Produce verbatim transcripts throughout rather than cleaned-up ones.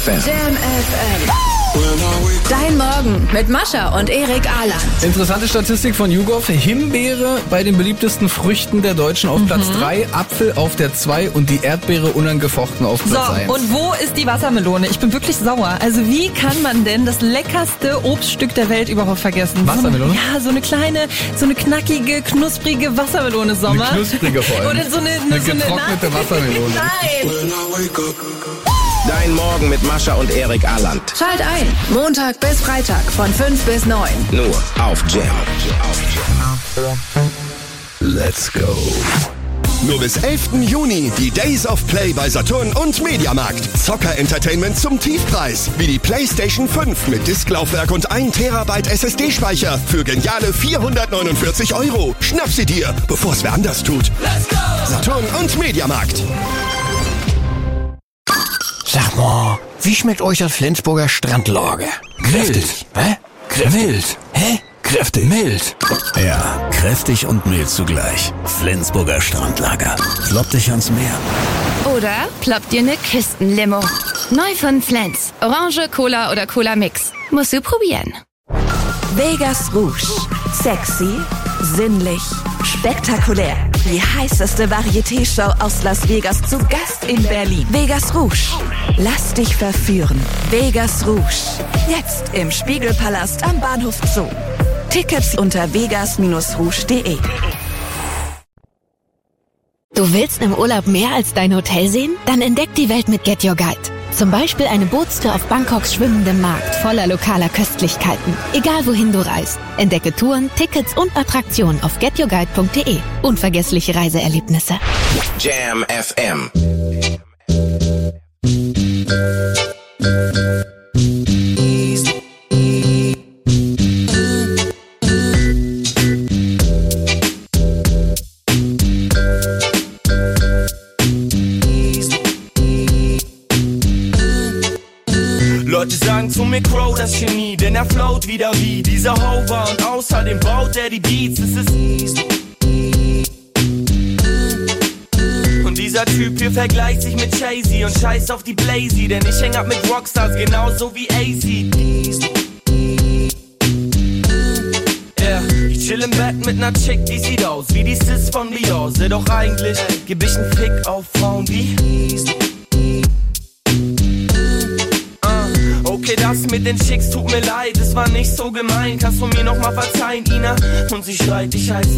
F M. Jam F M. Dein Morgen mit Mascha und Erik Ahrland. Interessante Statistik von YouGov. Himbeere bei den beliebtesten Früchten der Deutschen auf Platz drei, Apfel auf der zwei und die Erdbeere unangefochten auf Platz eins. So, und wo ist die Wassermelone? Ich bin wirklich sauer. Also wie kann man denn das leckerste Obststück der Welt überhaupt vergessen? Wassermelone? So eine, ja, so eine kleine, so eine knackige, knusprige Wassermelone, Sommer. Eine knusprige vor allem. Oder so eine, eine, eine so eine getrocknete Nein. Wassermelone. Nein! Dein Morgen mit Mascha und Erik Ahrland. Schalt ein. Montag bis Freitag von fünf bis neun. Nur auf Jam. Let's go. Nur bis elften Juni die Days of Play bei Saturn und Mediamarkt. Zocker-Entertainment zum Tiefpreis. Wie die PlayStation fünf mit Disklaufwerk und ein Terabyte S S D-Speicher für geniale vierhundertneunundvierzig Euro. Schnapp sie dir, bevor es wer anders tut. Let's go! Saturn und Mediamarkt. Sag mal, wie schmeckt euch das Flensburger Strandlager? Kräftig. Hä? Kräftig. Mild. Hä? Kräftig. Mild. Ja, kräftig und mild zugleich. Flensburger Strandlager. Klopp dich ans Meer. Oder ploppt dir eine Küstenlimo. Neu von Flens. Orange, Cola oder Cola Mix. Musst du probieren. Vegas Rouge. Sexy, sinnlich, spektakulär. Die heißeste Varieté-Show aus Las Vegas zu Gast in Berlin. Vegas Rouge. Lass dich verführen. Vegas Rouge. Jetzt im Spiegelpalast am Bahnhof Zoo. Tickets unter vegas Bindestrich rouge punkt de. Du willst im Urlaub mehr als dein Hotel sehen? Dann entdeck die Welt mit Get Your Guide. Zum Beispiel eine Bootstour auf Bangkoks schwimmendem Markt voller lokaler Köstlichkeiten. Egal wohin du reist. Entdecke Touren, Tickets und Attraktionen auf get your guide punkt de. Unvergessliche Reiseerlebnisse. Jam F M. Leute sagen zu mir Crow, das Genie, denn er float wieder wie dieser Hover und außerdem baut er die Beats, es ist und dieser Typ hier vergleicht sich mit Jay-Z und scheißt auf die Blazy, denn ich häng ab mit Rockstars genauso wie A C. Yeah, ich chill im Bett mit ner Chick, die sieht aus wie die Sis von Beyoncé, doch eigentlich geb ich 'n Fick auf Frauen wie Okay, das mit den Chicks tut mir leid, es war nicht so gemein. Kannst du mir nochmal verzeihen, Ina? Und sie schreit, ich heiß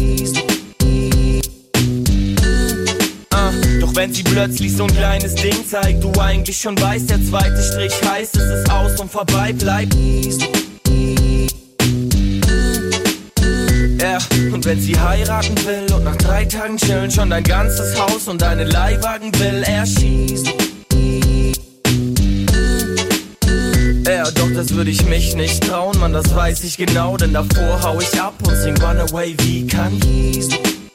ah, doch wenn sie plötzlich so ein kleines Ding zeigt, du eigentlich schon weißt, der zweite Strich heißt, es ist aus und vorbei bleibt. Ja, und wenn sie heiraten will und nach drei Tagen chillen schon dein ganzes Haus und deine Leihwagen will, er schießt. Ja, doch das würde ich mich nicht trauen, Mann, das weiß ich genau, denn davor hau ich ab und sing Runaway wie Kanye.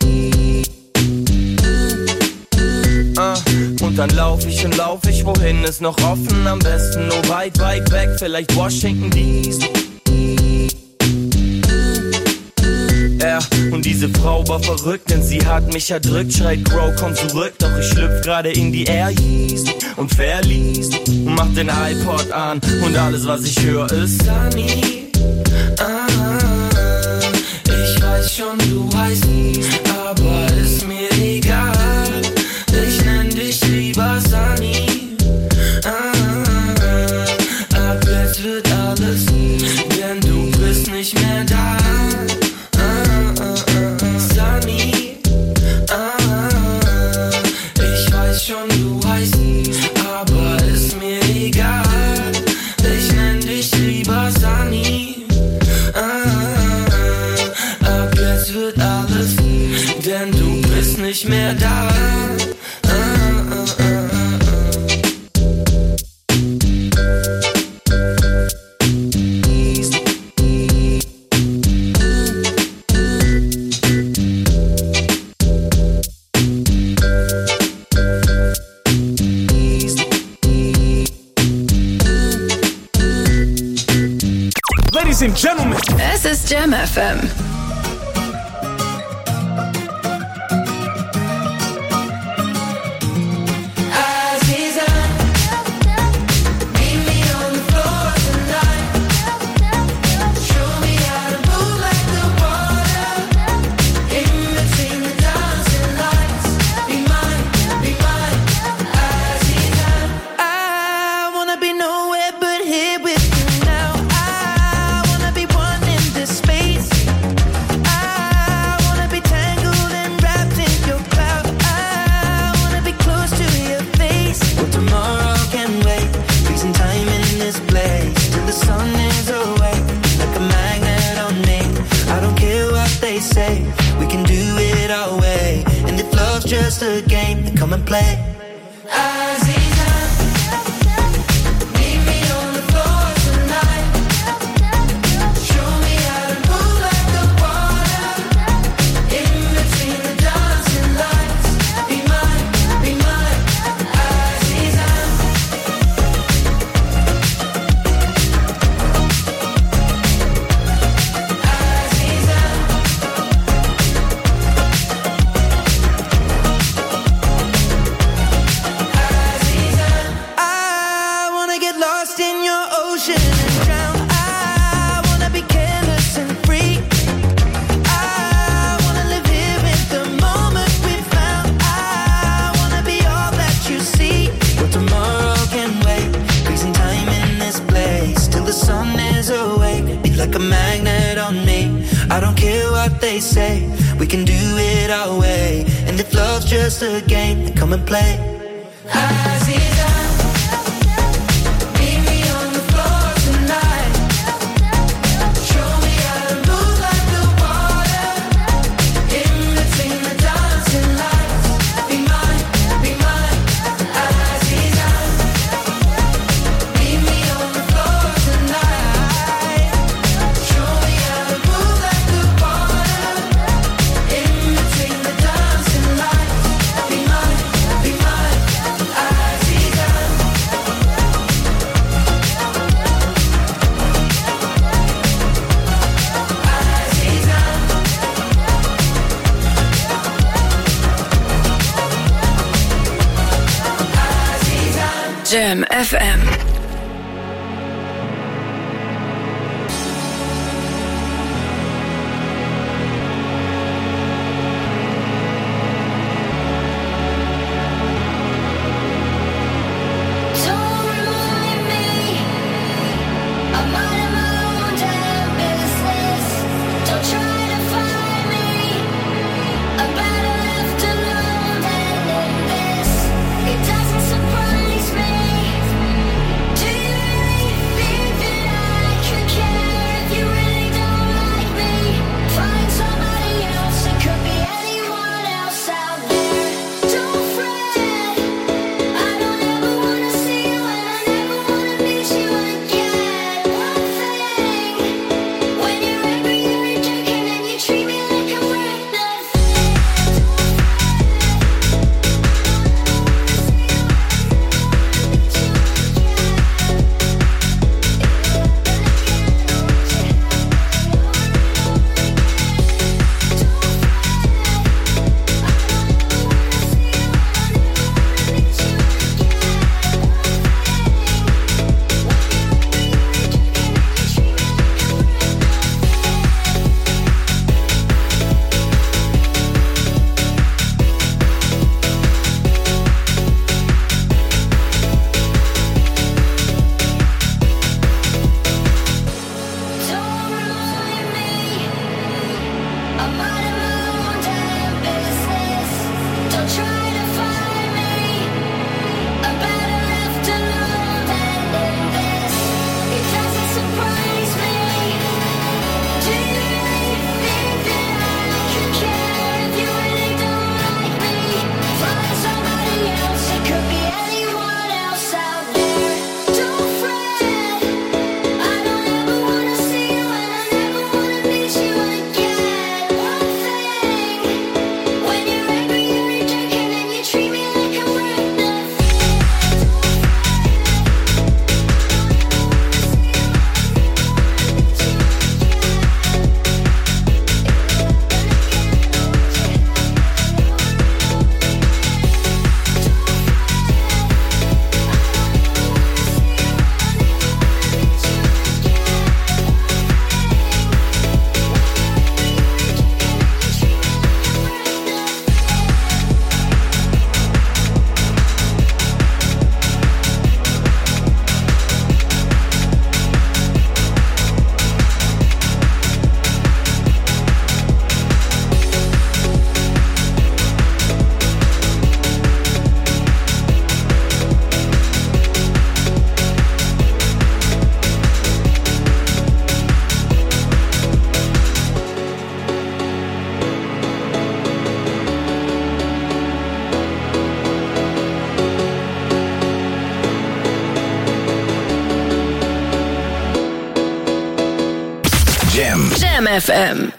Ah, und dann lauf ich und lauf ich, wohin ist noch offen, am besten nur weit, weit weg, vielleicht Washington D C. Ja, und diese Frau war verrückt, denn sie hat mich erdrückt, schreit Crow, komm zurück, doch ich schlüpf gerade in die Air und verliest und mach den iPod an und alles was ich höre ist Sunny. Ah, ich weiß schon, du heißt aber ist mir egal, ich nenn dich lieber Sunny. Ah, ab jetzt wird alles, denn du bist nicht mehr da. Schon du heißt, aber ist mir egal. Ich nenn dich lieber Sunny. Ah, ab jetzt wird alles, denn du bist nicht mehr da. Ah, ah, ah, ah. Ladies and Gentlemen, es ist Jam F M. Aziza, say. We can do it our way. And if love's just a game, then come and play. Aziza, meet me on the floor tonight. Show me how to move like the water. In between the dancing lights. Be mine, be mine, Aziza. Like a magnet on me. I don't care what they say. We can do it our way. And if love's just a game, then come and play. Aziza, meet me on the floor tonight. Show me how to move like the water. In between the dancing lights. Be mine, be mine, Aziza. Meet me on the floor tonight. Jam F M. One thing Jam F M.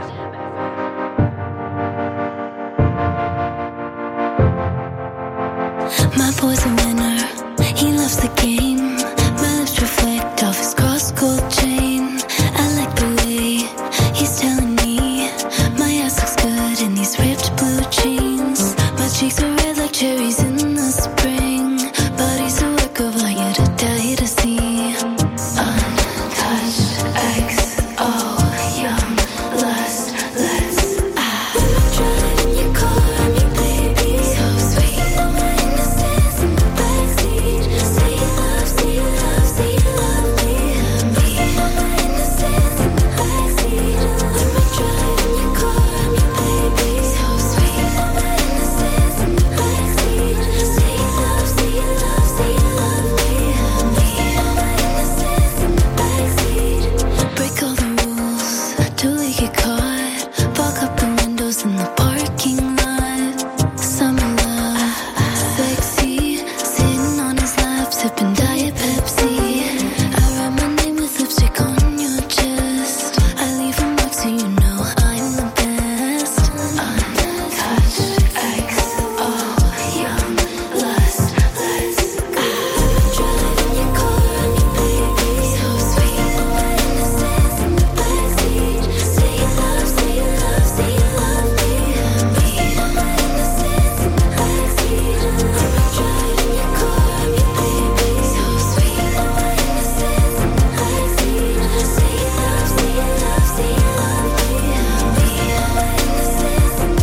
My boy's a winner, he loves the game. My lips reflect off his cross-gold chain. I like the way he's telling me my ass looks good in these ripped blue jeans. My cheeks are red like cherries in the spring. Body's a work of art, you to die to see. Untouched, X O, young, lust, let's ah. Drive in your car, I'm your baby, so sweet. Innocence in the backseat. Say you love, say you love, say you love me. Me, innocence in the backseat. When we drive in your car, I'm your baby, so sweet. Innocence in the backseat. Say you love, say you love, say you love me. Me, innocence in the backseat. Break all the rules till we get caught. Fog up the windows in the parking lot. Summer love, sexy. Sitting on his lap, sipping Diet Pepsi. I write my name with lipstick on your chest. I leave a mark so you know I'm the best. Untouched, X O, young, lust, let's go. Drive in your car, I'm your baby, so sweet. Innocence in the backseat. Say you love, say you love, say you love me. Me, innocence in the backseat. When we drive in your car, I'm your baby, so sweet. Innocence in the backseat. Say you love, say you love, say you love me. Me, innocence in the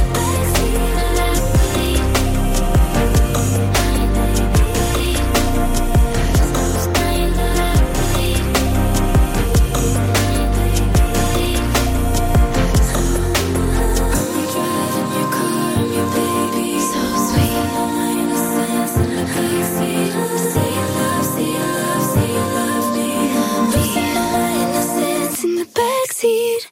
backseat.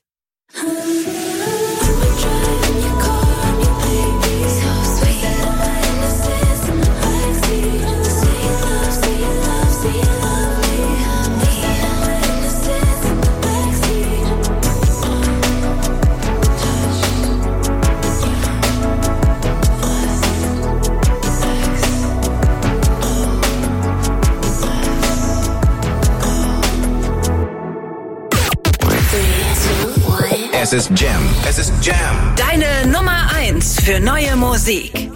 Es ist Jam. Es ist Jam. Deine Nummer eins für neue Musik.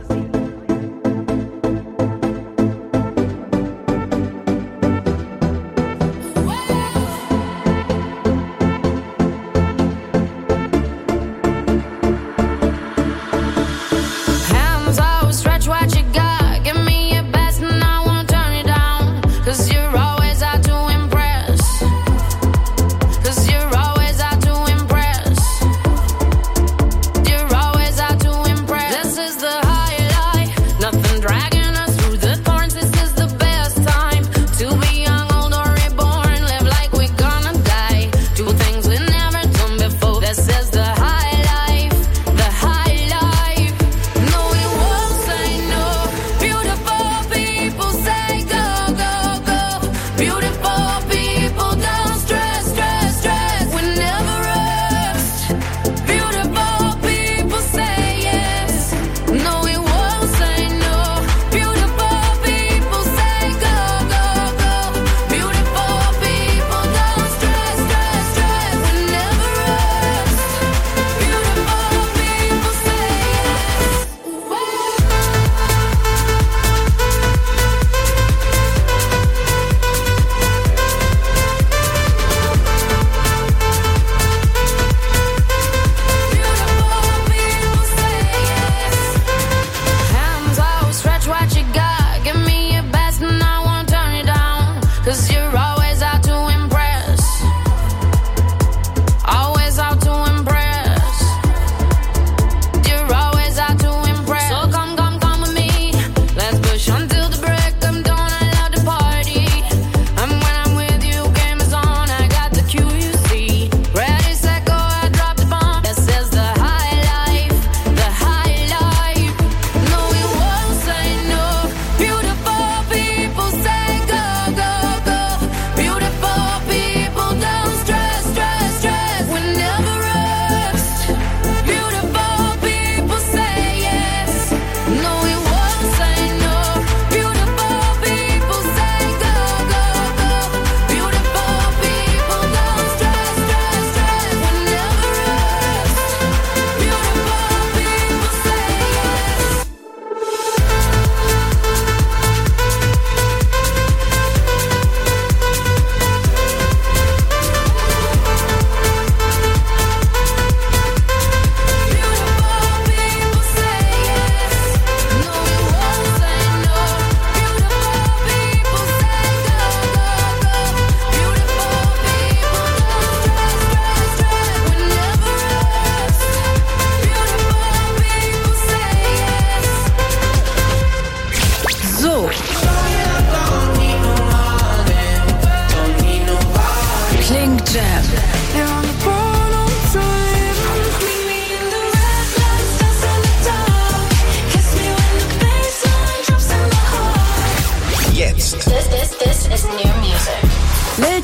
Hands out, stretch what you got. Give me your best and I won't turn it down. Cause you're always out to impress. Cause you're always out to impress. You're always out to impress. This is the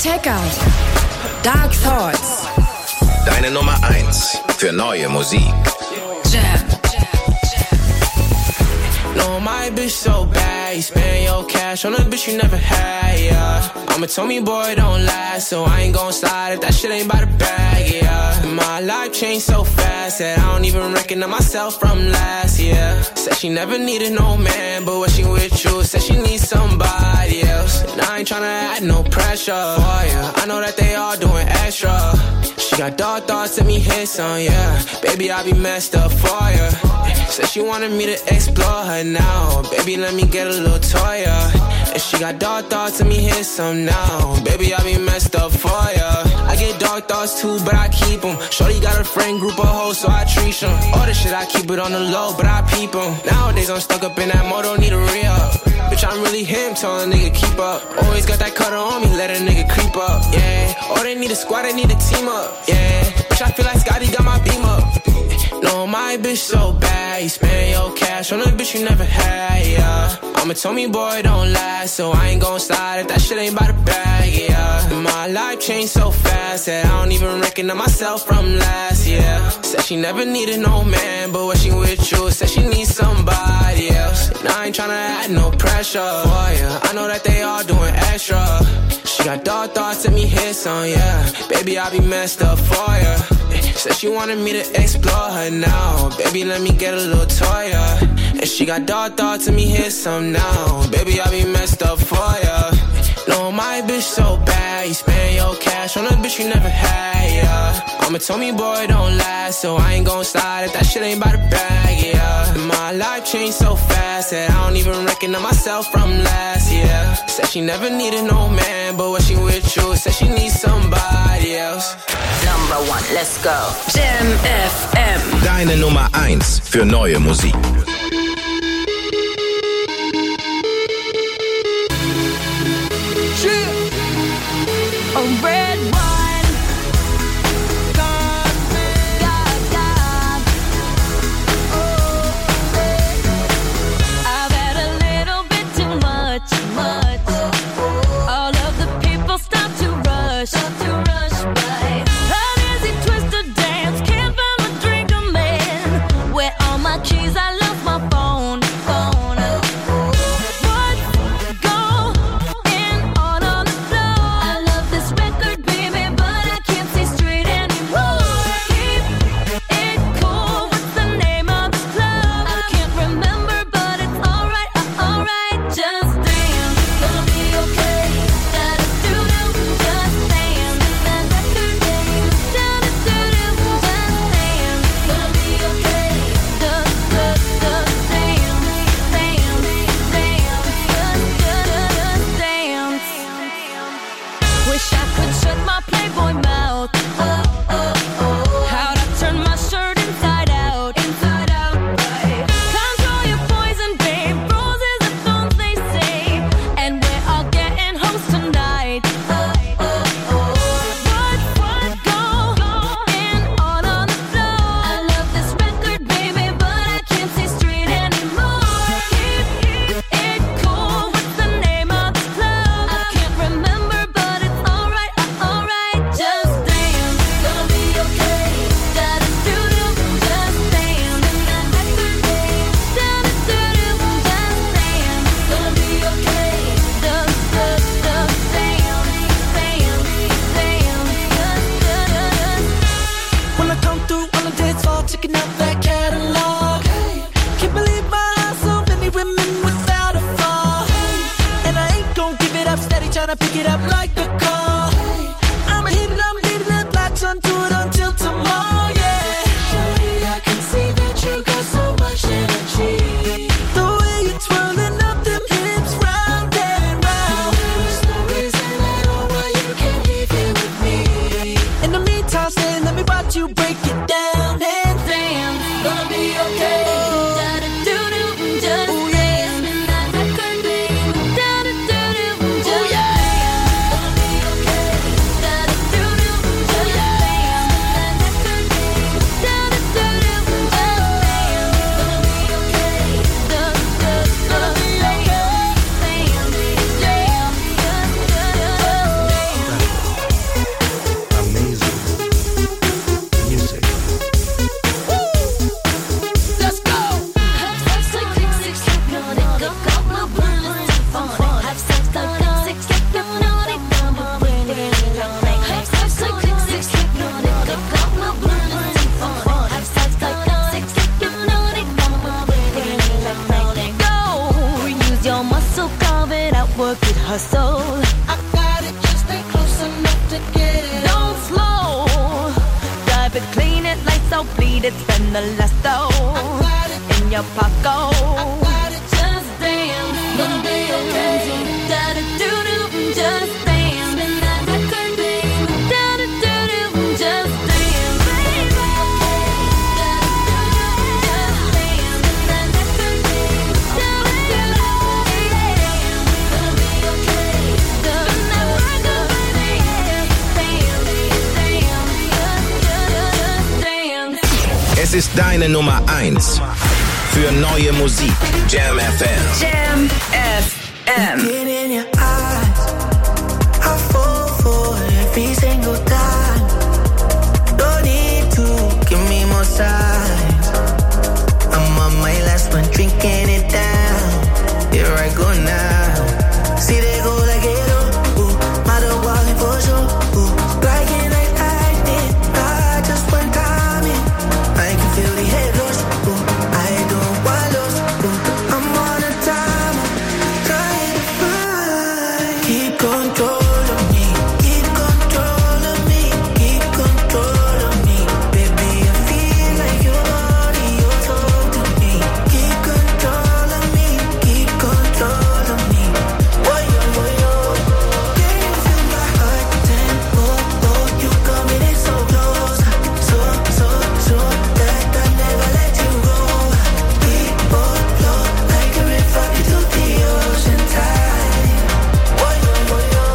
Attacker. Dark Thoughts. Deine Nummer eins für neue Musik. Jam. No, my bitch so bad. You spend your cash on a bitch you never had, yeah. I'm a Tommy boy, don't last, so I ain't gon' slide if that shit ain't by the bag, yeah. My life changed so fast that I don't even recognize myself from last year. Said she never needed no man, but when she with you, said she needs somebody else. And I ain't tryna add no pressure for ya. I know that they all doing extra. She got dark thoughts, let me hit some, yeah. Baby, I be messed up for ya. Said she wanted me to explore her now. Baby, let me get a little toy, yeah. And she got dark thoughts, let me hit some now. Baby, I be messed up for ya. I get dark thoughts too, but I keep them. Shorty got a friend group of hoes, so I treat them. All this shit, I keep it on the low, but I peep them. Nowadays, I'm stuck up in that mode, don't need a re-up. Bitch, I'm really him, tell a nigga keep up. Always got that cutter on me, let a nigga creep up, yeah. Or they need a squad, they need a team up, yeah. Bitch, I feel like Scotty got my beam up. No, my bitch so bad. You spend your cash on a bitch you never had, yeah. I'm a Tommy boy, don't last, so I ain't gon' slide if that shit ain't by the bag, yeah. My life changed so fast that I don't even recognize myself from last year. Said she never needed no man, but when she with you, said she needs somebody else. And I ain't tryna add no pressure for ya. I know that they all doing extra. She got dark thoughts, let me hit some, yeah. Baby, I be messed up for ya. Said she wanted me to explore her now. Baby, let me get a little toy, yeah. And she got dark thoughts, let me hit some now. Baby, I be messed up for ya. No, my bitch so bad. You spend your cash on a bitch you never had, yeah. I'm a Tommy boy, don't last, so I ain't gon' slide if that shit ain't by the bag, yeah. My life changed so fast that I don't even recognize myself from last year. Said she never needed no man, but when she with you, said she needs somebody else. Number one, let's go. Jam F M. Deine Nummer eins für neue Musik. A red wine, God, God, God. Oh, I've had a little bit too much, much. All of the people stop to rush, stop to rush by. How does he twist a dance? Can't find a drink, a man. Where are my keys? I lost my phone, phone. tryna pick it up like a call. I'ma hit it, I'm hitting it, latch onto it until tomorrow, yeah. Shorty, I can see that you got so much energy. The way you're twirling up them hips round and round. There's no reason at all why you can't leave here with me. In the meantime, stay, let me watch you break it down and dance. Gonna be okay. green it lights so bleed it, spend the last though in your pocket. Just dance, gonna be okay. Da da do do, just dance, and that that could be. Da da do do, just dance, baby. Da da do do, just dance, and that that could be. Da da do do, gonna be okay. Da da do do, dance, dance, dance. Es ist deine Nummer eins für neue Musik. Jam F M. Jam F M. Get in your eyes, I fall for every single time. Don't need to give me more signs. I'm on my last one, drinking it down. Here I go now. See they go like it oh, ooh, matter walking for sure. Ooh, like it like acting, I just one time in. I can feel the head rush. Ooh, I don't want lost. Ooh, I'm on a timer, trying to find. Keep control of me, keep control of me, keep control of me. Baby, I feel like your body, you're talk to me. Keep control of me, keep control of me. Whoa, yo, whoa, yo. Can you feel my heart tempo? Oh, you coming in so close, so, so, so that I never let you go. We both flow like a river into the ocean tide. Whoa, yo, whoa, yo.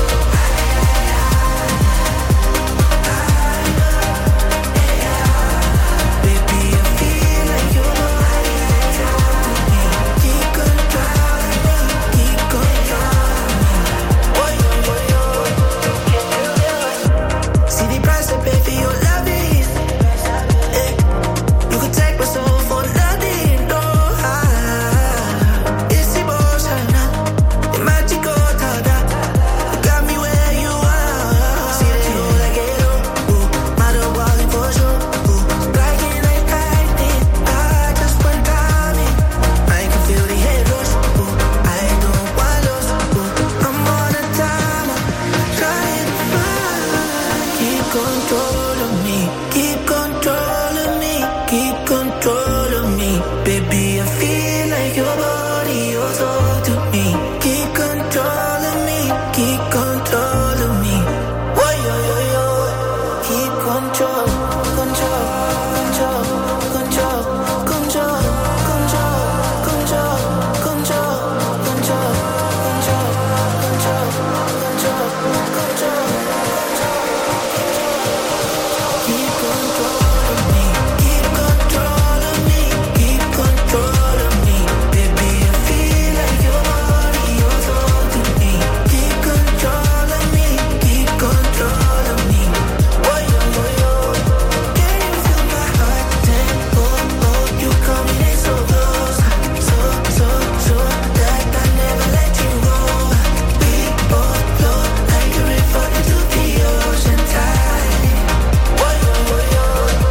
Baby, I feel like your body talk to me. Keep control of me, keep control of me. Whoa, yo, whoa, yo. See the price I pay for your love is, eh. You could take my soul for nothing, no. Ah, it's emotional, the magical tada. You got me where you are. See that you like it, oh, ooh, matter walking for sure. Ooh, like it like acting, I just one time in. I can feel the head rush. Ooh, I don't want lost. Ooh, I'm on a timer, trying to find. Keep control of me, keep control of me, keep control of me. Baby, I feel like your body, you're talk to me. Keep control of me, keep control of me. Whoa, yo, yo, yo. Keep control, control, control, control, control, control, control, control, control, control, control, control, control. Keep control of me, keep control of me, keep control of me. Baby, I feel like your body, you're talk to me. Keep control of me, keep control of me. Whoa, yo, whoa, yo. Can you feel my heart tempo? Oh, you coming in so close, so, so, so that I never let you go. We both flow like a river into the ocean tide. Whoa, yo, whoa, yo.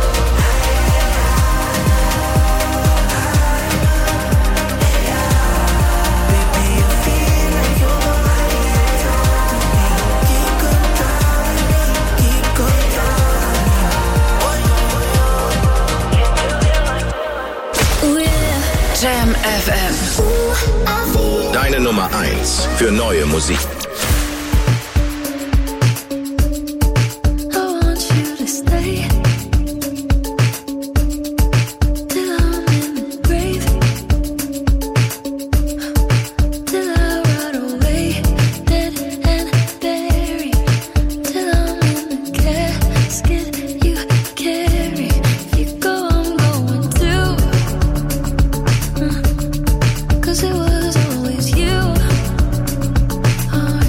Baby, I feel like your body talk to me. Keep control of me, keep control of me. Whoa, yo, whoa, yo. Jam F M. Deine Nummer eins für neue Musik. I want you to stay till I'm in the grave, till I rot away, dead and buried, till I'm in the casket you carry. If you go, I'm going too. 'Cause it was always you. Oh,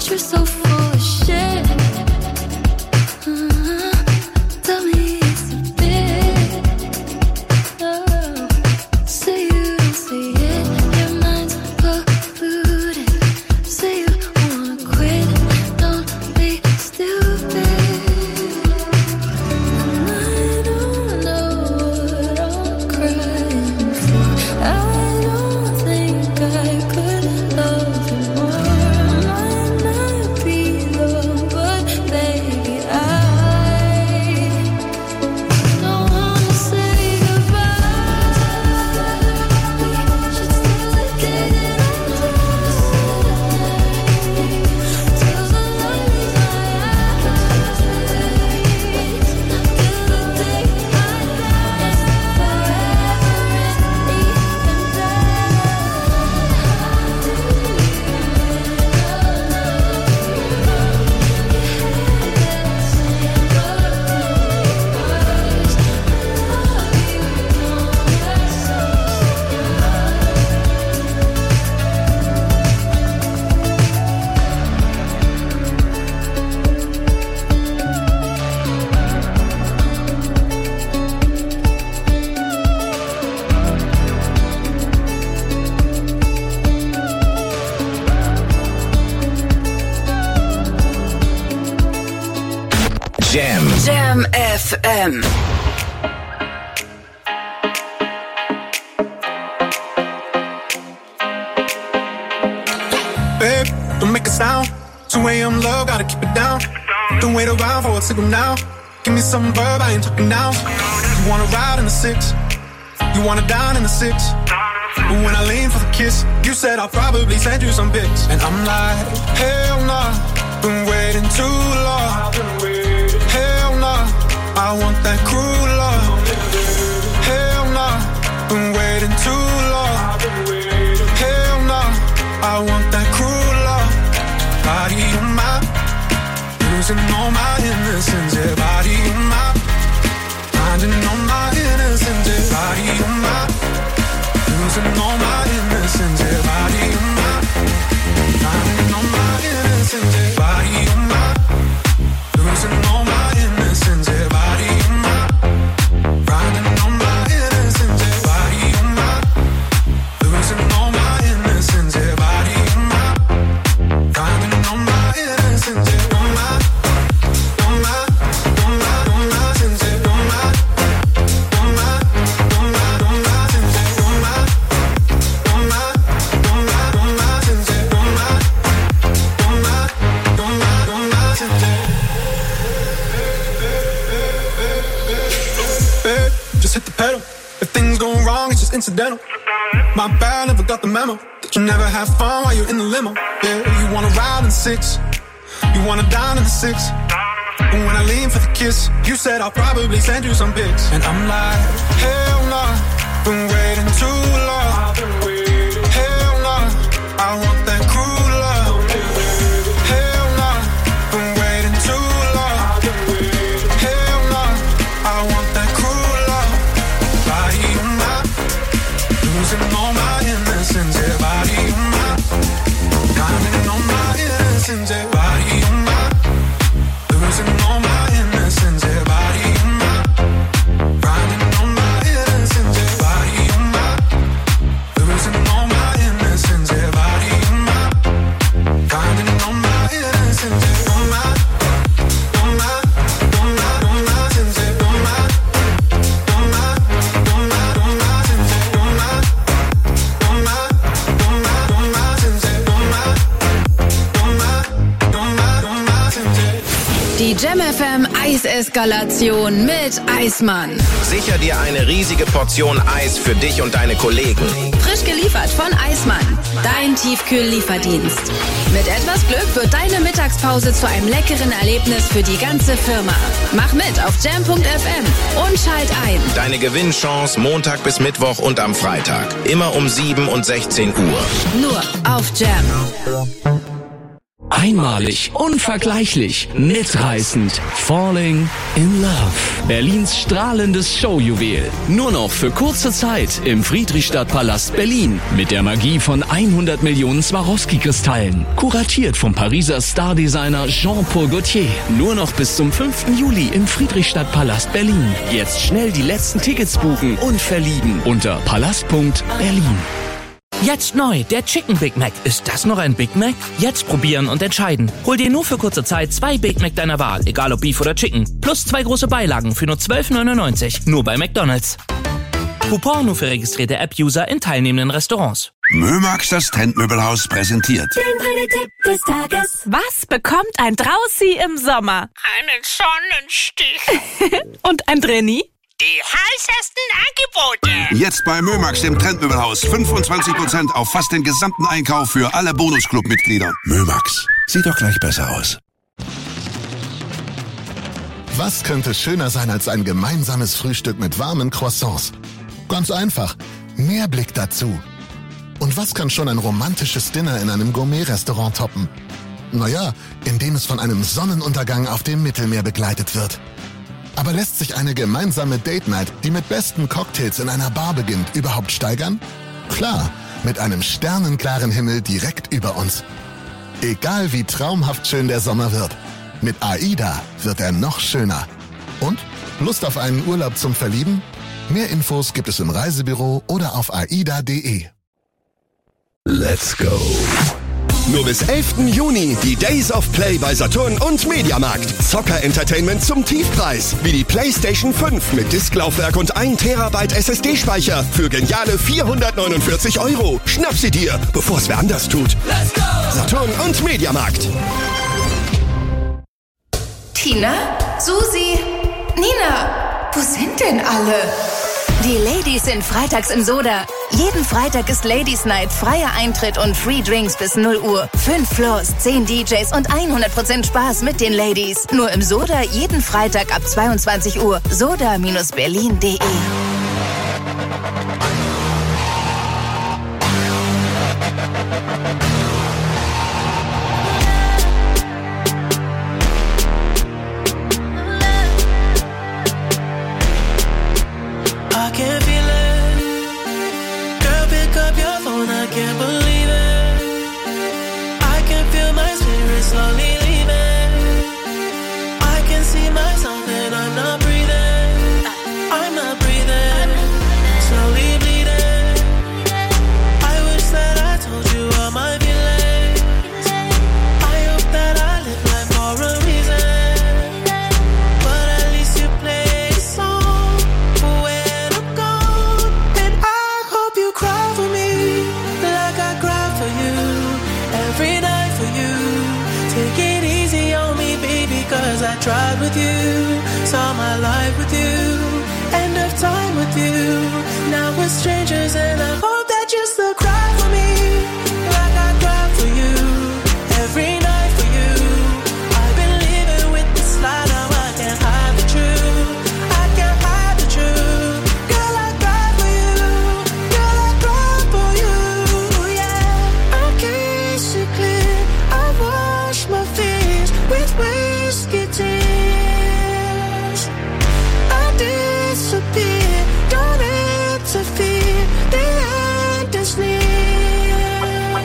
you're so full of shit. Uh-huh. Tell me it's a bit. Oh. Say you don't see it. Your mind's polluted. Say you wanna quit. Don't be stupid. I don't know what I'm crying for. I don't think I could love you more. Might not be love, but baby, I don't wanna say goodbye. We should still get it on till the light in my eyes. Till the day I die, forever Jam. Jam F M. Babe, don't make a sound. two a.m. love, gotta keep it down. Don't wait around for a signal now. Give me some verb, I ain't talking now. You wanna ride in the six, you wanna dine in the six. But when I lean for the kiss, you said I'll probably send you some pics. And I'm like, hell nah, been waiting too long. Hell nah, I want that cruel love. Hell nah, been waiting too long. Hell nah, I want that cruel love. Body on my, losing all my innocence. Yeah, body on my, finding all my innocence. Yeah, body on my, losing all my innocence. Yeah, body on my, finding all my innocence. Yeah, body on my, losing all my innocence. Yeah, body on my, finding all my innocence. Yeah, body on my, losing all my innocence. Yeah, body on my, finding all my innocence. Yeah, on my, on my, on my, on my sense. Yeah, on my, on my, on my, on my sense. Yeah, on my, on my, on my, on my sense. Yeah, on my, on my, on my, on my sense. Babe, just hit the pedal. If things go wrong, it's just incidental. My bad, never got the memo that you never have fun while you're in the limo. Yeah, you wanna ride in six, you wanna dine in the six. But when I lean for the kiss, you said I'll probably send you some pics. And I'm like, hell nah, been waiting too long. Hell nah, I want that cruel love. Hell nah, been waiting too long. Hell nah, I want that cruel love. Body on my, losing all my innocence. Yeah, body on my, finding all my innocence. Yeah, body on my, losing all my innocence. Yeah, body on my, finding all my innocence. Yeah, body on my, losing all my innocence. Yeah, body on my, finding all my innocence. Yeah, on my, on my, on my, on my sense. Yeah, on my, on my, on my, on my sense. Yeah, on my, on my, on my, on my sense. Yeah, on my, on my, on my, on my sense. Yeah. Die Jam F M Eiseskalation mit Eismann. Sicher dir eine riesige Portion Eis für dich und deine Kollegen. Frisch geliefert von Eismann. Dein Tiefkühl-Lieferdienst. Mit etwas Glück wird deine Mittagspause zu einem leckeren Erlebnis für die ganze Firma. Mach mit auf jam punkt f m und schalt ein. Deine Gewinnchance Montag bis Mittwoch und am Freitag. Immer um sieben und sechzehn Uhr. Nur auf Jam. Einmalig, unvergleichlich, mitreißend. Falling in Love. Berlins strahlendes Showjuwel. Nur noch für kurze Zeit im Friedrichstadtpalast Berlin. Mit der Magie von hundert Millionen Swarovski-Kristallen. Kuratiert vom Pariser Stardesigner Jean-Paul Gaultier. Nur noch bis zum fünften Juli im Friedrichstadtpalast Berlin. Jetzt schnell die letzten Tickets buchen und verlieben unter palast punkt berlin. Jetzt neu, der Chicken Big Mac. Ist das noch ein Big Mac? Jetzt probieren und entscheiden. Hol dir nur für kurze Zeit zwei Big Mac deiner Wahl, egal ob Beef oder Chicken. Plus zwei große Beilagen für nur zwölf neunundneunzig. Nur bei McDonald's. Coupon nur für registrierte App-User in teilnehmenden Restaurants. Mömax, das Trendmöbelhaus, präsentiert. Der Tipp des Tages. Was bekommt ein Draußi im Sommer? Einen Sonnenstich. Und ein Drenni? Die heißesten Angebote. Jetzt bei Mömax, dem Trendmöbelhaus. fünfundzwanzig Prozent auf fast den gesamten Einkauf für alle Bonusclub-Mitglieder. Mömax, sieht doch gleich besser aus. Was könnte schöner sein als ein gemeinsames Frühstück mit warmen Croissants? Ganz einfach, mehr Blick dazu. Und was kann schon ein romantisches Dinner in einem Gourmet-Restaurant toppen? Naja, indem es von einem Sonnenuntergang auf dem Mittelmeer begleitet wird. Aber lässt sich eine gemeinsame Date-Night, die mit besten Cocktails in einer Bar beginnt, überhaupt steigern? Klar, mit einem sternenklaren Himmel direkt über uns. Egal wie traumhaft schön der Sommer wird, mit AIDA wird er noch schöner. Und? Lust auf einen Urlaub zum Verlieben? Mehr Infos gibt es im Reisebüro oder auf aida punkt de. Let's go. Nur bis elften Juni die Days of Play bei Saturn und Mediamarkt. Zocker-Entertainment zum Tiefpreis. Wie die PlayStation fünf mit Disklaufwerk und ein Terabyte S S D-Speicher für geniale vierhundertneunundvierzig Euro. Schnapp sie dir, bevor es wer anders tut. Let's go! Saturn und Mediamarkt. Tina? Susi? Nina? Wo sind denn alle? Die Ladies sind freitags im Soda. Jeden Freitag ist Ladies Night, freier Eintritt und Free Drinks bis null Uhr. Fünf Floors, zehn D Js und hundert Prozent Spaß mit den Ladies. Nur im Soda jeden Freitag ab zweiundzwanzig Uhr. soda Bindestrich berlin punkt de. I can feel it. Girl, pick up your phone, I can't believe it. I can feel my spirit slowly leaving. I can see myself and I'm not breathing. I'm not breathing. Slowly bleeding. I wish that I told you all my feelings. I hope that I live life for a reason. But at least you play a song when I'm gone. And I hope you cry for me like I cry for you. Every night for you. Take it easy on me, baby, cause I tried with you. Saw my life with you. End of time with you. Now we're strangers and I hope that you still cry for me like I cry for you. Every night for you. I've been living with this lie, now I can't hide the truth. I can't hide the truth. Girl, I cry for you. Girl, I cry for you. Yeah, I kiss you clear. I wash my fears with whiskey tears. I disappear. Don't interfere. The end is near.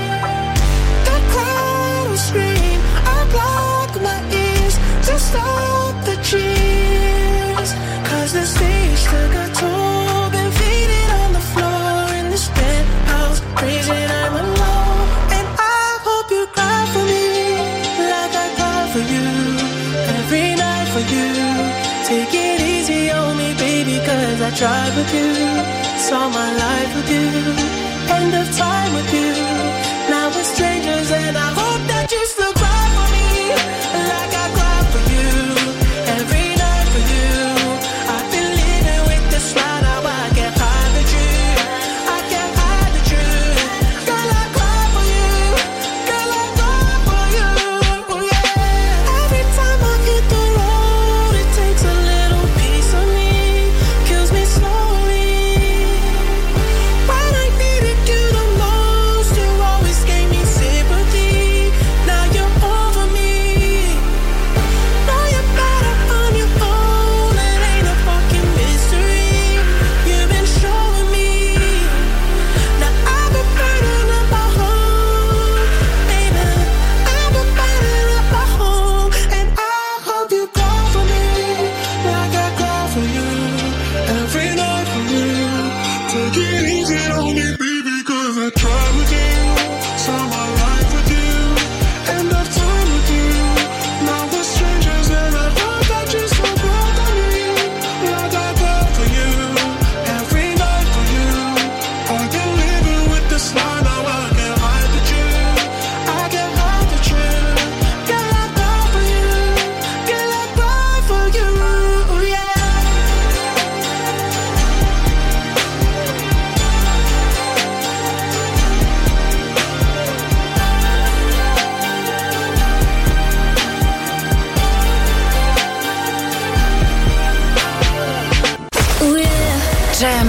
The crowd will scream. I block my ears to stop the cheers. Cause the stage took a toll. Been faded on the floor in this penthouse. Crazy and I'm alone. And I hope you cry for me like I cry for you. Every night for you. Take it easy on me, baby, cause I tried with you. Saw my life with you. End of time with you. Now we're strangers and I hope that you still cry for me like I cry for you. Every night for you. I've been living with this lie, now I can't hide the truth. I can't hide the truth. Girl, I cry for you. Girl, I cry for you. Yeah. Every time I hit the road, it takes a little piece of me, kills me slowly. When I needed you the most.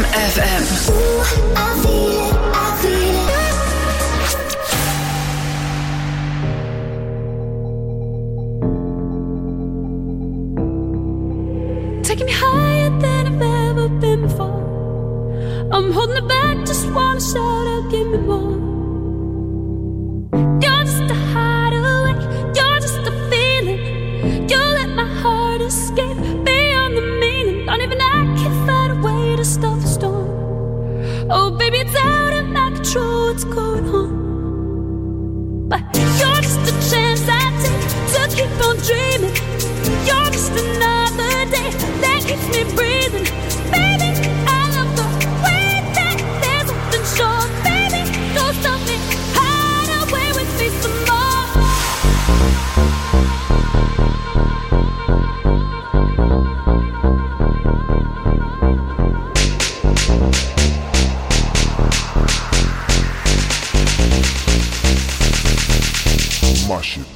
F M. Taking me higher than I've ever been before. I'm holding it back, just wanna shout out, give me more. You're just a hideaway, you're just a feeling. You let my heart escape beyond the meaning. Not even I can find a way to stop the storm. Oh baby, it's out of my control, what's going on? But you're just a chance I take to keep on dreaming. You're just another day that keeps me breathing. Baby, I love the way that there's something sure. Baby, don't stop me, hide away with me some more. My shit.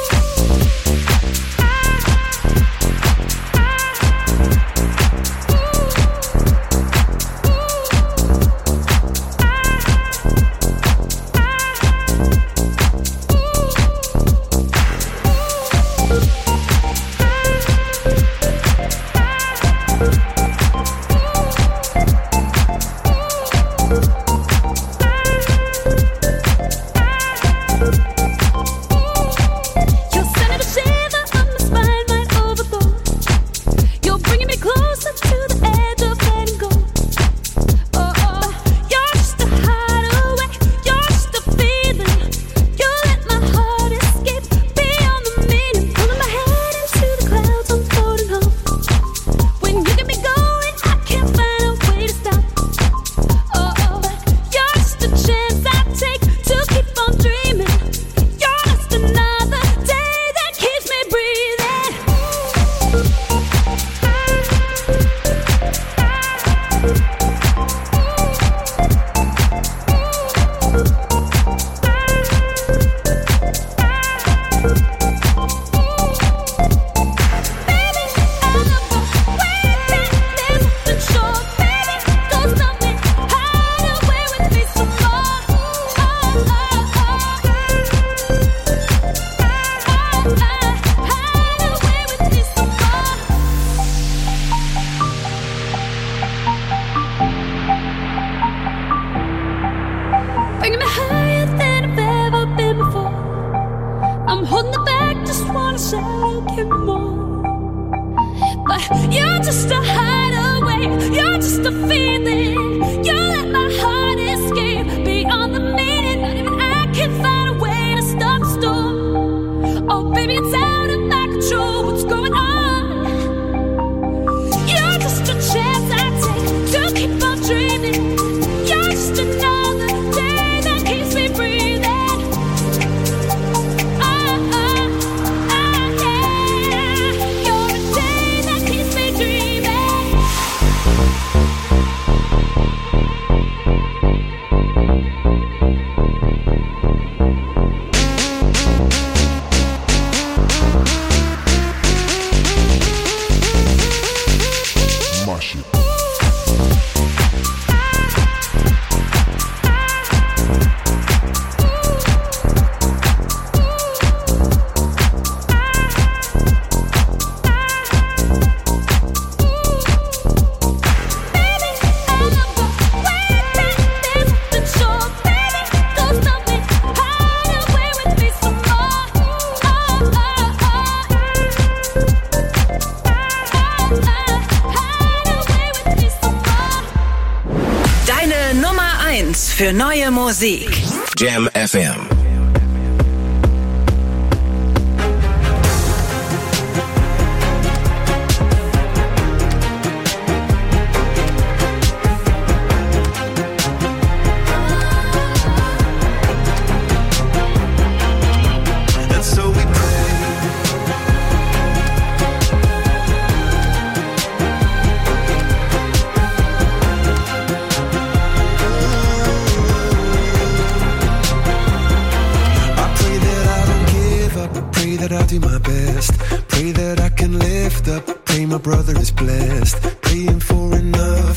Für neue Musik. Jam F M. Brother is blessed, praying for enough,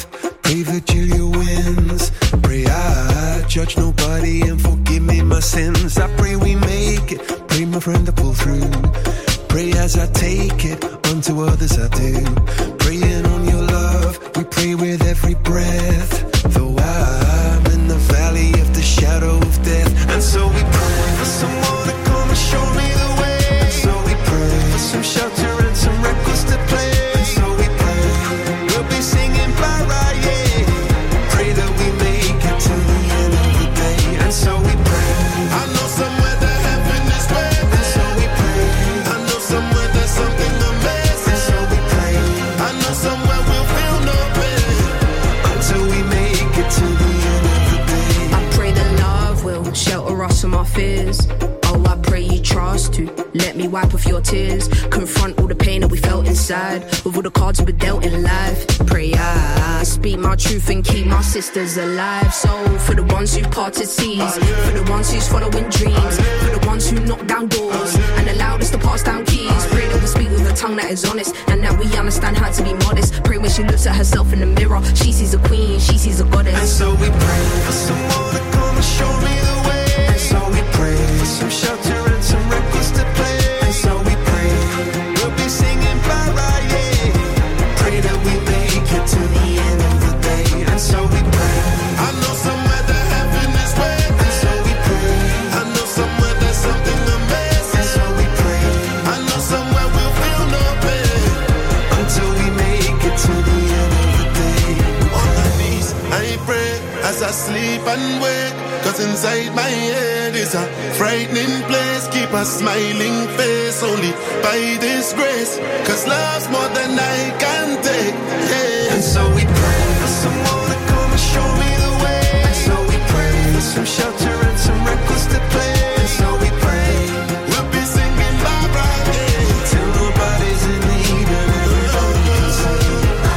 Pray Virgilia wins. Pray I judge nobody and forgive me my sins. I pray we make it. Pray my friend to pull through. Pray as I take it, unto others I do. Praying on your love, we pray with every breath. Though I'm in the valley of the shadow of death. And so we pray for someone to come and show me the way. And so we pray for some shelter and some records to play. And so we pray, we'll be singing bye-bye, yeah. Pray that we make it to the end of the day. And so we pray, I know somewhere that heaven is waiting. And so we pray, I know somewhere there's something amazing. And so we pray, I know somewhere we'll feel no pain until we make it to the end of the day. I pray that love will shelter us from our fears. Oh, I pray you trust to let me wipe off your tears. Confront all the pain that we felt inside with all the cards we were dealt in life. Pray I speak my truth and keep my sisters alive. So for the ones who parted seas, for the ones who's following dreams, for the ones who knock down doors and allowed us to pass down keys. Pray that we speak with a tongue that is honest and that we understand how to be modest. Pray when she looks at herself in the mirror, she sees a queen, she sees a goddess. And so we pray for someone to come and show me the way. And so we pray for some shelter and some records to play. And so we pray, we'll be singing bye-bye, yeah. Pray that we make it to the end of the day. And so we pray, I know somewhere that heaven is waiting. And so we pray, I know somewhere there's something amazing. And so we pray, I know somewhere we'll feel no pain until we make it to the end of the day. On my knees, I pray as I sleep and wake. Cause inside my head is a frightening place. Keep a smiling face only by this grace. Cause love's more than I can take, yeah. And so we pray for someone to come and show me the way. And so we pray for some shelter and some records to play. And so we pray, we'll be singing bye-bye, yeah. Till nobody's in need and everybody can sing.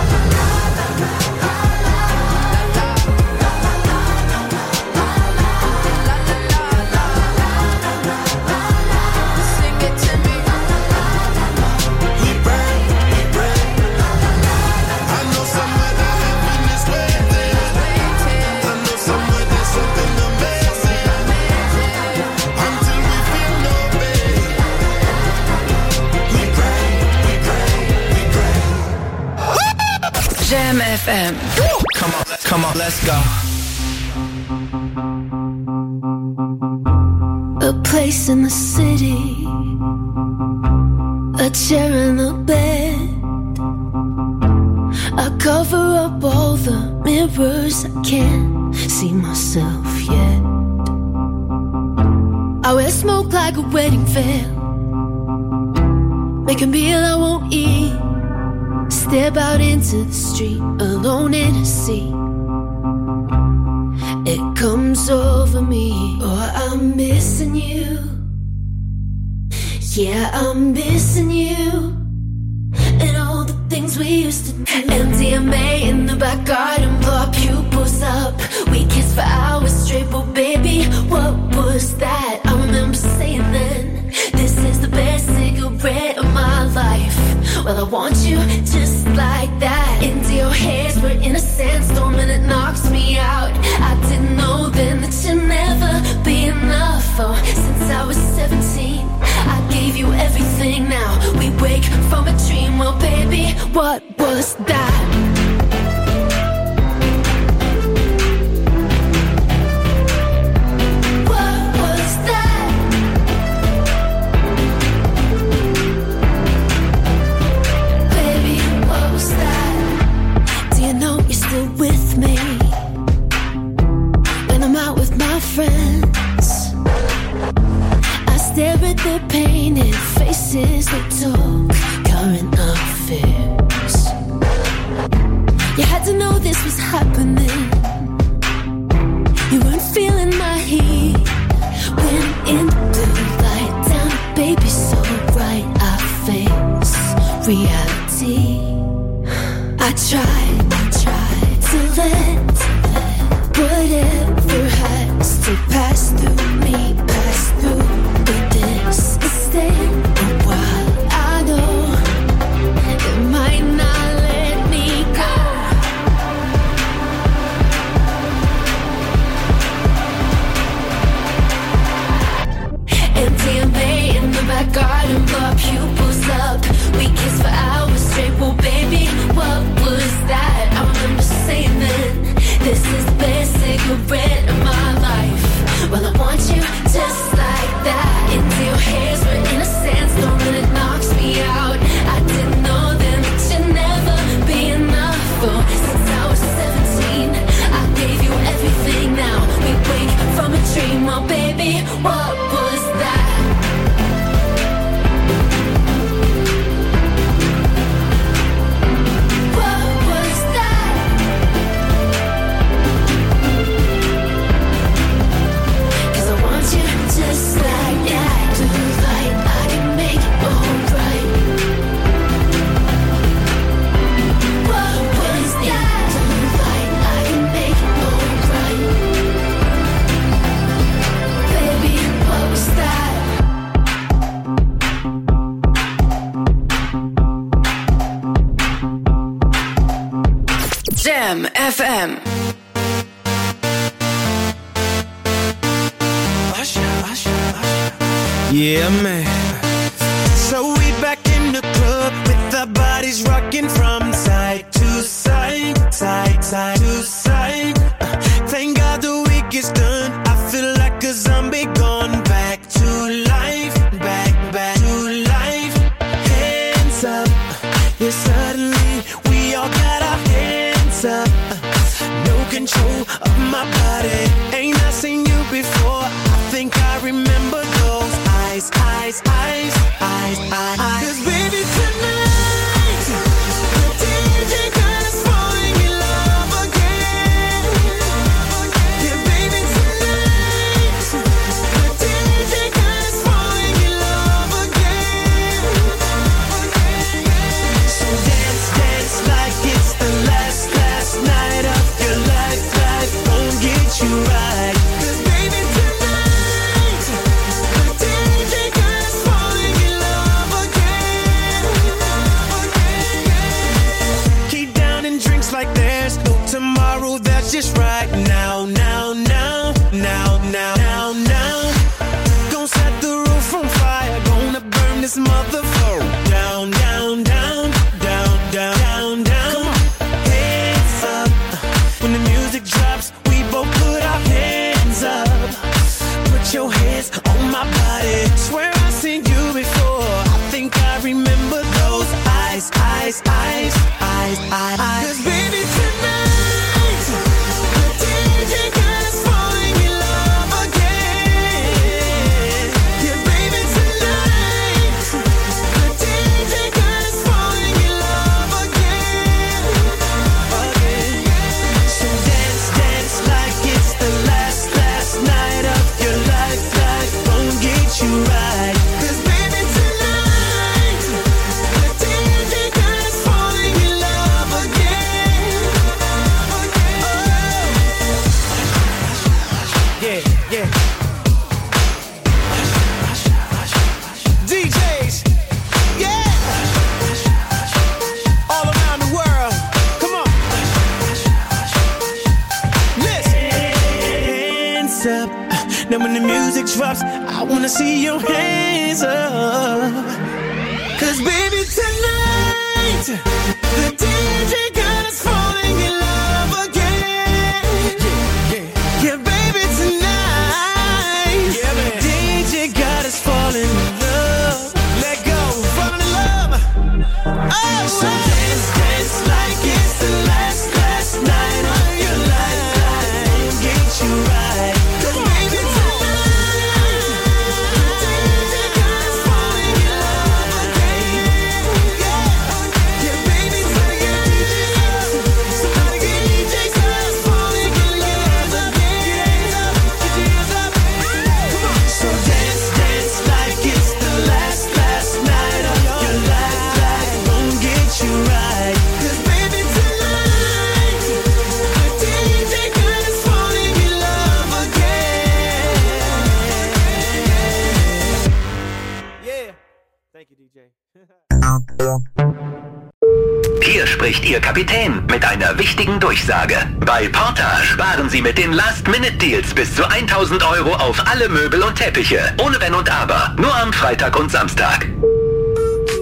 Jam F M. Come on, come on, let's go. A place in the city, a chair and a bed. I cover up all the mirrors, I can't see myself yet. I wear smoke like a wedding veil, make a meal I won't eat. Step out into the street, alone in a sea. It comes over me, oh, I'm missing you. Yeah, I'm missing you. And all the things we used to do. M D M A in the back garden, blow our pupils up. We kissed for hours straight, but baby, what was that? I remember saying then, this is the best cigarette of my life. Well, I want you just like that. Into your hairs, we're in a sandstorm and it knocks me out. I didn't know then that you'd never be enough. Oh, since I was seventeen, I gave you everything. Now we wake from a dream. Well, baby, what was that? With me when I'm out with my friends, I stare at their painted faces. They talk current affairs. You had to know this was happening. You weren't feeling my heat when in the blue light down, baby, so bright I face reality. I tried, I tried to let whatever has to pass through me, pass through. But this is staying a while. I know it might not let me go. pupils up. We kissed for hours straight. Well, baby, what was that? I remember saying then, this is the best cigarette of my life. Well, I want you just like that. Into your hairs were in a sandstorm and it knocks me out. I didn't know then that you'd never be enough. Oh, since I was seventeen, I gave you everything. Now we wake from a dream. Oh, baby, what was that? Just like that, do right, I can make it alright. What was that? Do right, I can make it alright. Baby, what was that? Jam F M. Yeah, man. So we back in the club with our bodies rocking from side to side, side, side to side. Thank God the week is done. I feel like a zombie gone back to life, back, back to life. Hands up, yeah, suddenly we all got our hands up. No control of my body. Ain't I seen you before? I think I remember those eyes, eyes, eyes, eyes, eyes. Cause baby tonight, the D J got us falling in love again. Yeah, baby tonight, the D J got us falling in love again. So dance, dance like it's the last, last night of your life. Life won't get you right. Cause baby tonight, the D J got us falling in love again. Keep down and drinks like there's no tomorrow. That's just right now, now, now, now, now, now, now. Gonna set the roof on fire. Gonna burn this motherfucker down, down, down, down, down, down, down. Hands up. When the music drops, we both put our hands up. Put your hands on my body. Swear I've seen you before. I think I remember those eyes, eyes, eyes, eyes, eyes. Cause baby tonight, the D J got us falling in love again. Yeah, baby tonight, the D J got us falling in love again. Again. So dance, dance like it's the last, last night of your life. Life won't get you right. Cause baby tonight, the D J got us falling in love again. Oh. Yeah, yeah. D Js, yeah. All around the world, come on. Listen. Hands up. Now when the music drops, I wanna see your hands up. Cause baby tonight, the D J got us falling in love again. Yeah, yeah. Yeah, baby tonight, yeah, man. D J got us falling in love. Let go, falling in love. Oh, so dance, dance like it's the last, last night of your life. Life won't get you right. Cause baby tonight, the D J got us falling in love again. Yeah, yeah, baby tonight, somebody get D J got us falling in love again. Get your hands up, come on. So dance, dance like it's the last, last night of your life. Life won't get you right. Cause baby tonight, the D J got us falling in love again. Yeah. Thank you, D J. Hier spricht Ihr Kapitän mit einer wichtigen Durchsage. Bei Porta sparen Sie mit den Last-Minute-Deals bis zu tausend Euro auf alle Möbel und Teppiche. Ohne Wenn und Aber. Nur am Freitag und Samstag.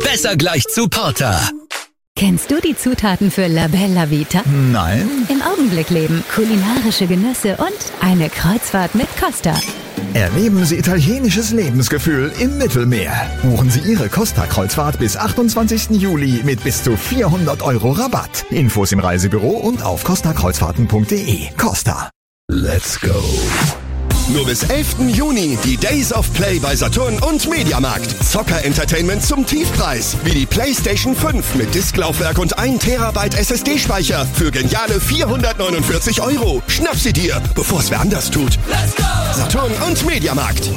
Besser gleich zu Porter. Kennst du die Zutaten für La Bella Vita? Nein. Im Augenblick leben, kulinarische Genüsse und eine Kreuzfahrt mit Costa. Erleben Sie italienisches Lebensgefühl im Mittelmeer. Buchen Sie Ihre Costa-Kreuzfahrt bis achtundzwanzigsten Juli mit bis zu vierhundert Euro Rabatt. Infos im Reisebüro und auf costa kreuzfahrten punkt de. Costa. Let's go. Nur bis elften Juni die Days of Play bei Saturn und Mediamarkt. Zocker-Entertainment zum Tiefpreis. Wie die PlayStation fünf mit Disklaufwerk und ein Terabyte S S D-Speicher für geniale vierhundertneunundvierzig Euro. Schnapp sie dir, bevor es wer anders tut. Let's go! Saturn und Mediamarkt.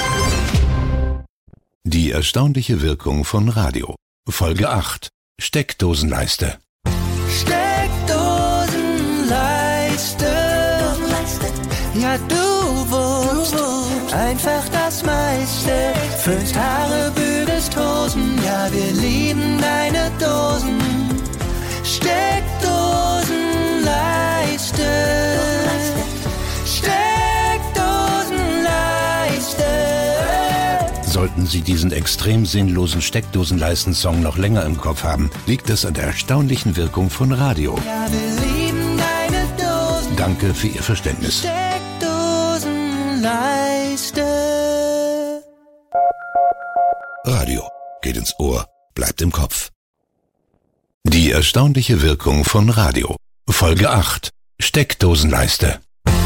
Die erstaunliche Wirkung von Radio. Folge acht. Steckdosenleiste. Steckdosenleiste. Ja, du wusst einfach das meiste. Föhnst Haare, bügelst Hosen. Ja, wir lieben deine Dosen. Steckdosenleiste. Steckdosenleiste. Sollten Sie diesen extrem sinnlosen Steckdosenleisten-Song noch länger im Kopf haben, liegt es an der erstaunlichen Wirkung von Radio. Ja, wir lieben deine Dosen. Danke für Ihr Verständnis. Steckdosenleiste. Radio geht ins Ohr, bleibt im Kopf. Die erstaunliche Wirkung von Radio. Folge acht. Steckdosenleiste.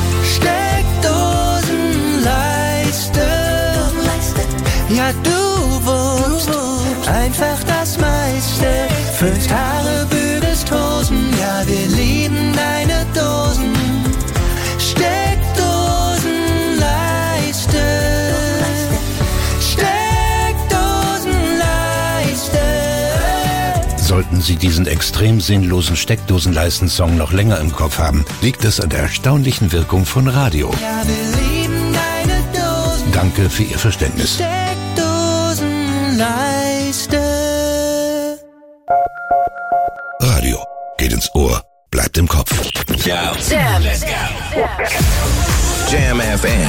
Steckdosenleiste. Ja, du wusst einfach das meiste. Föhnst Haare, bügelst Hosen. Ja, wir lieben deine Dosen. Steckdosenleiste. Steckdosenleiste. Sollten Sie diesen extrem sinnlosen Steckdosenleisten-Song noch länger im Kopf haben, liegt es an der erstaunlichen Wirkung von Radio. Ja, wir lieben deine Dosen. Danke für Ihr Verständnis. Steckdosenleiste. Radio geht ins Ohr, bleibt im Kopf. Jam. Jam. Let's go. Jam F M.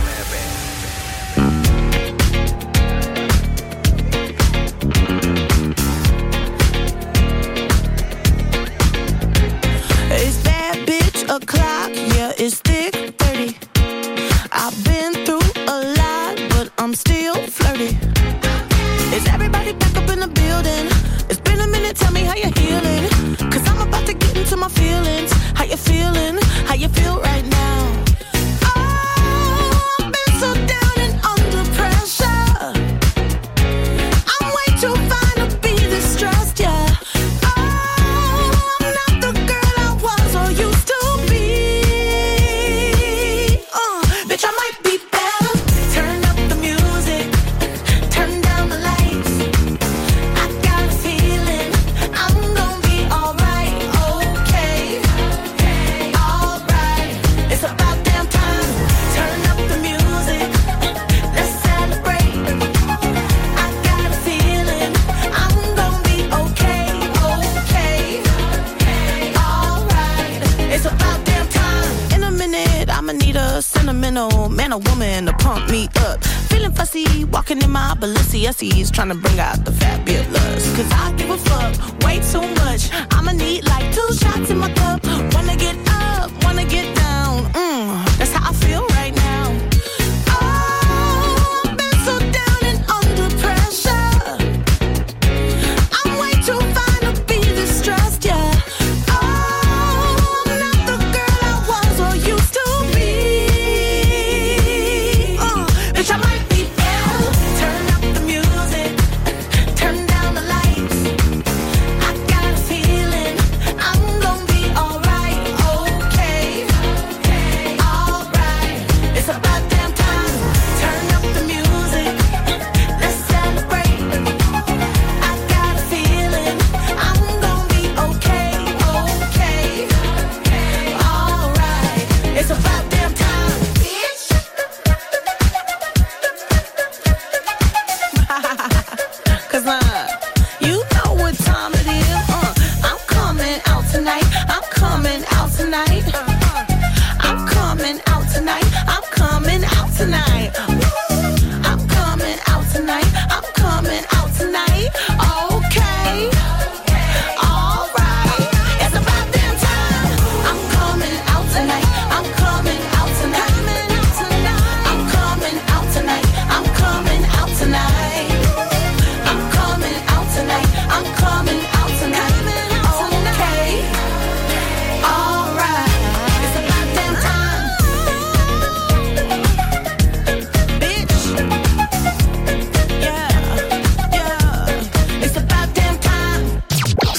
It's that bitch o'clock, yeah, it's thick thirty. I've been through a lot, but I'm still flirty. Is everybody back up in the building? It's been a minute, tell me how you're healing. Cause I'm about to get into my feelings. How you feeling? How you feel right now? Oh, I've been so down and under pressure. I'm way too fine to be this stressed, yeah. Oh, I'm not the girl I was or used to be. Uh, bitch, I might be better. Turn up the music, turn down the lights. I got a feeling I'm gonna be alright, okay, alright. It's about damn time. Turn up the music, let's celebrate. I got a feeling I'm gonna be okay, okay, alright. It's about damn time. In a minute, I'ma need a sentimental man or woman to pump me up. Feeling fussy, walking in my Balenciennes, trying to bring out the fabulous. Cause I give a fuck way too much. I'ma need like two shots in my cup. Wanna get up, wanna get down. Mm, that's how I feel right now. Oh, I've been so down and under pressure. I'm way too fine to be this stressed, yeah. Oh, I'm not the girl I was or used to be. Uh, bitch, I might be better. Turn up the music, turn down the lights. I got a feeling I'm gonna be alright,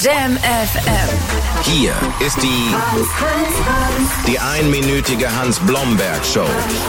Jam F M. Hier ist die, die einminütige Hans-Blomberg-Show.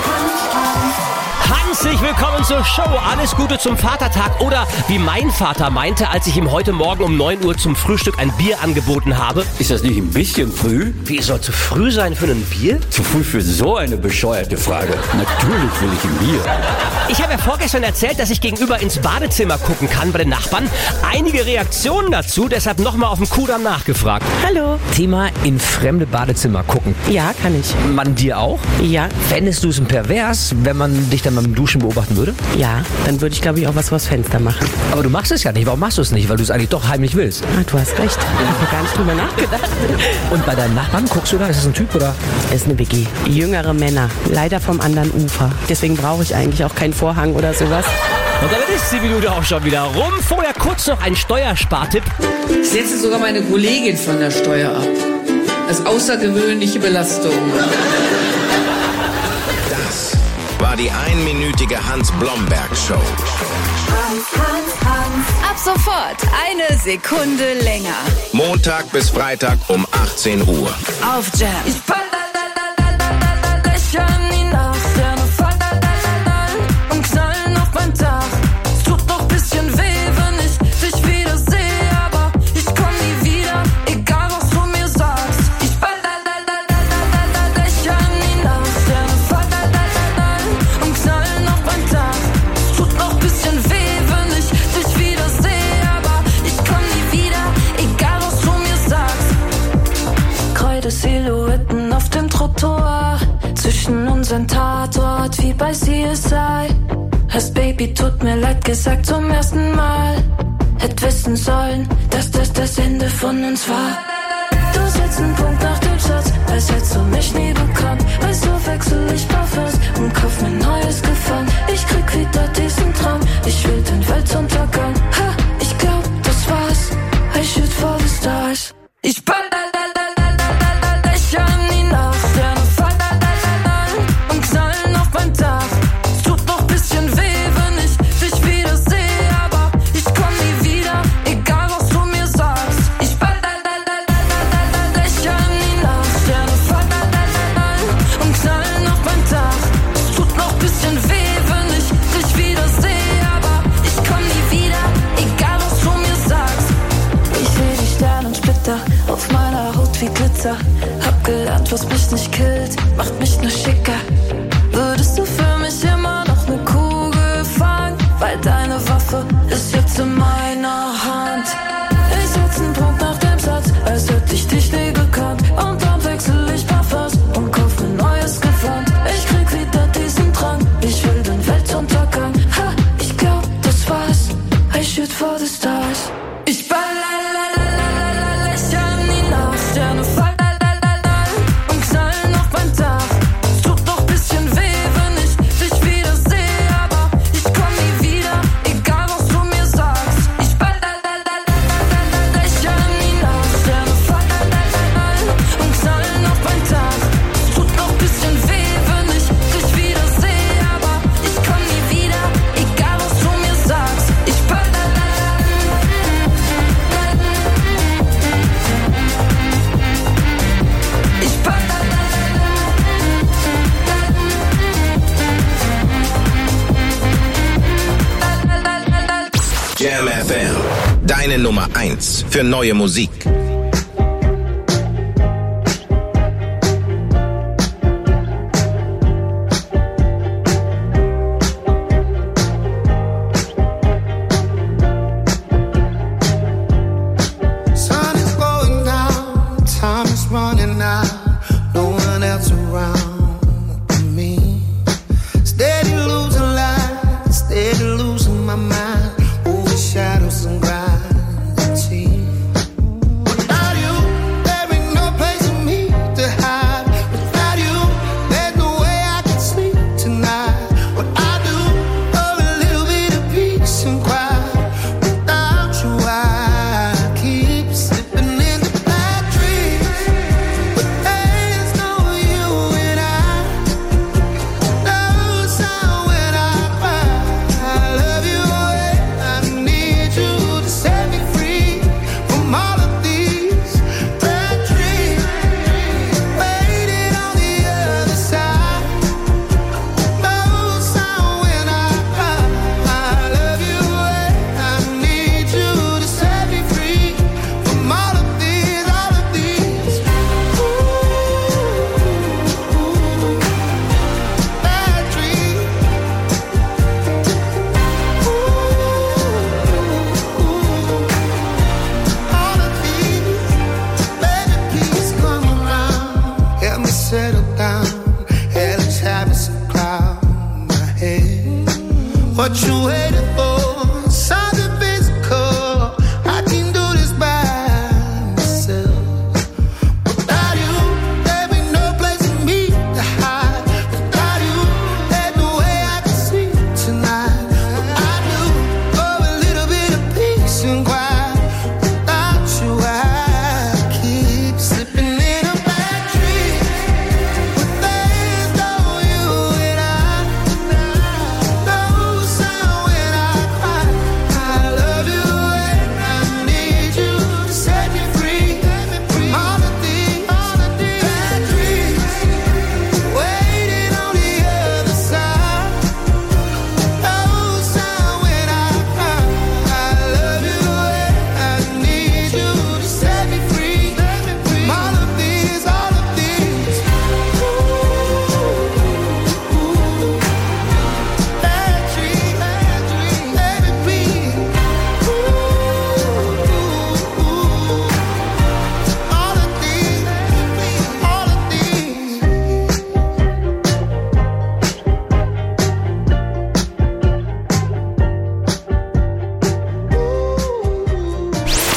Herzlich willkommen zur Show. Alles Gute zum Vatertag. Oder wie mein Vater meinte, als ich ihm heute Morgen um neun Uhr zum Frühstück ein Bier angeboten habe. Ist das nicht ein bisschen früh? Wie, soll zu früh sein für ein Bier? Zu früh für so eine bescheuerte Frage. Natürlich will ich ein Bier. Ich habe ja vorgestern erzählt, dass ich gegenüber ins Badezimmer gucken kann bei den Nachbarn. Einige Reaktionen dazu, deshalb nochmal auf dem Kudamm nachgefragt. Hallo. Thema in fremde Badezimmer gucken. Ja, kann ich. Man dir auch? Ja. Fändest du es pervers, wenn man dich dann beim Duschen beobachten würde? Ja, dann würde ich, glaube ich, auch was vors Fenster machen. Aber du machst es ja nicht. Warum machst du es nicht? Weil du es eigentlich doch heimlich willst. Ah, du hast recht. Ich habe gar nicht drüber nachgedacht. Und bei deinen Nachbarn guckst du da? Ist das ein Typ oder? Es ist eine W G. Jüngere Männer. Leider vom anderen Ufer. Deswegen brauche ich eigentlich auch keinen Vorhang oder sowas. Und damit ist die Minute auch schon wieder rum. Vorher kurz noch ein Steuerspartipp. Ich setze sogar meine Kollegin von der Steuer ab. Als außergewöhnliche Belastung. Das war die einminütige Hans-Blomberg-Show. Ab sofort eine Sekunde länger. Montag bis Freitag um achtzehn Uhr. Auf Jam. Und knallen auf mein Dach. Es tut noch bisschen weh, wenn ich dich wieder sehe, aber ich komm nie wieder, egal was du mir sagst. Ich lächle nie nach Sterne fallen und knallen auf mein Dach. Es tut noch bisschen weh, wenn ich dich wieder sehe, aber ich komm nie wieder, egal was du mir sagst. Kreide Silhouetten auf dem Trottoir. Zwischen unseren Tatort wie bei C S I. Hast Baby, tut mir leid gesagt zum ersten Mal. Hätt wissen sollen, dass das das Ende von uns war. Du setzt einen Punkt nach dem Satz, als hättest du mich nie bekannt. Weißt du, wechsel ich Parfums und kauf mir neues Gefallen. Ich krieg wieder diesen Traum, ich will den Weltuntergang. Ha, ich glaub, das war's. I shoot for the stars. Ich ball wie Glitzer. Hab gelernt, was mich nicht killt, macht mich nur schicker. Würdest du für mich immer noch ne Kugel fangen? Weil deine Waffe ist jetzt in meiner Hand. Ich setz einen Punkt nach dem Satz, als hätte ich dich nie gekannt. Und dann wechsel ich Parfums und kauf mir neues Gewand. Ich krieg wieder diesen Drang, ich will den Weltuntergang. Ha, ich glaub, das war's. I shoot for the stars. Ich ball Sterne fallen und knallen auf mein Dach. Es tut noch bisschen weh, wenn ich dich wieder sehe, aber ich komm nie wieder, egal was du mir sagst. Ich ball lächeln nie nach. Sterne fallen und knallen auf mein Dach. Es tut noch bisschen weh, wenn ich dich wieder sehe, aber ich komm nie wieder, egal was du mir sagst. Ich ball Jam F M, deine Nummer eins für neue Musik. Sun is going down, time is running out, no one else around but me. Steady losing light, steady losing my mind, over shadows and gravity.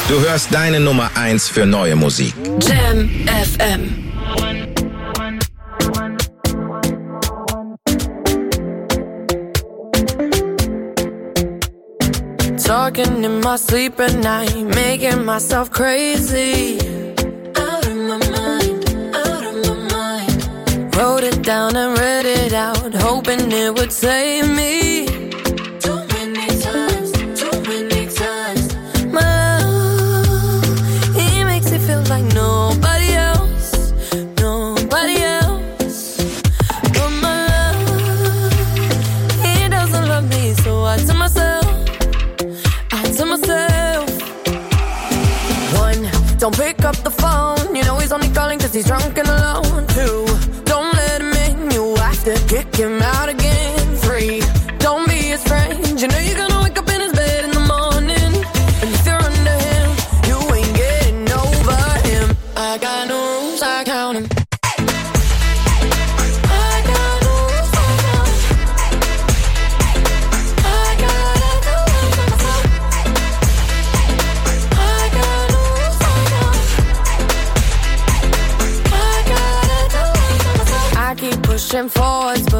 Du hörst deine Nummer eins für neue Musik. Jam F M. Talking in my sleep at night, making myself crazy. Out of my mind, out of my mind. Wrote it down and read it out, hoping it would save me. Too many times, too many times. My love, he makes it feel like nobody else, nobody else. But my love, he doesn't love me, so I tell myself. To myself. One, don't pick up the phone. You know he's only calling cause he's drunk and alone. Two, don't let him in. You have to kick him out again. Three, don't be his friend. You know you're gonna wake up in his bed in the morning. And if you're under him, you ain't getting over him. I got no rules, I count him. Pushing forwards,